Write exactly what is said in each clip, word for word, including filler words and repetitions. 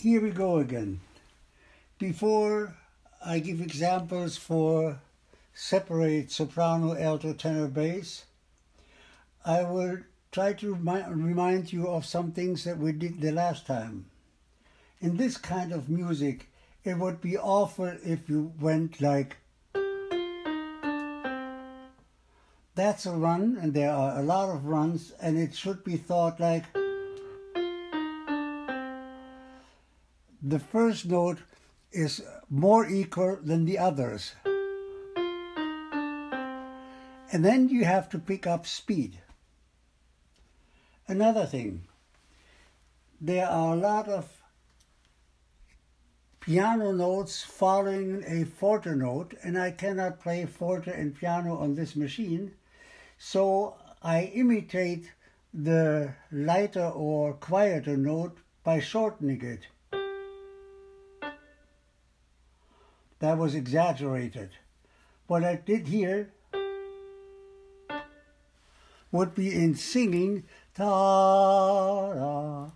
Here we go again. Before I give examples for separate soprano, alto, tenor, bass, I will try to remind you of some things that we did the last time. In this kind of music, it would be awful if you went like, that's a run, and there are a lot of runs, and it should be thought like, the first note is more equal than the others. And then you have to pick up speed. Another thing, there are a lot of piano notes following a forte note, and I cannot play forte and piano on this machine, so I imitate the lighter or quieter note by shortening it. That was exaggerated. What I did here would be in singing, ta-da,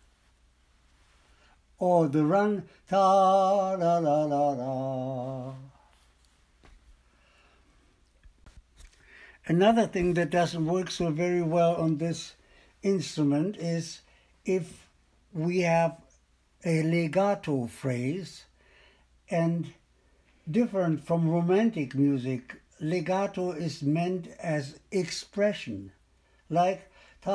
or the run, ta-la-la-la-la. Another thing that doesn't work so very well on this instrument is if we have a legato phrase, and different from romantic music, legato is meant as expression, like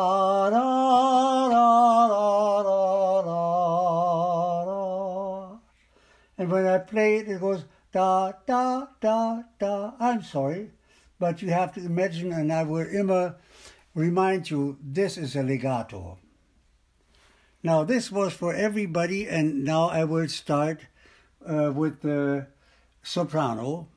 ta-da-da-da-da-da. And when I play it, it goes da-da-da-da. I'm sorry, but you have to imagine, and I will immer remind you, this is a legato. Now, this was for everybody, and now I will start uh, with the soprano.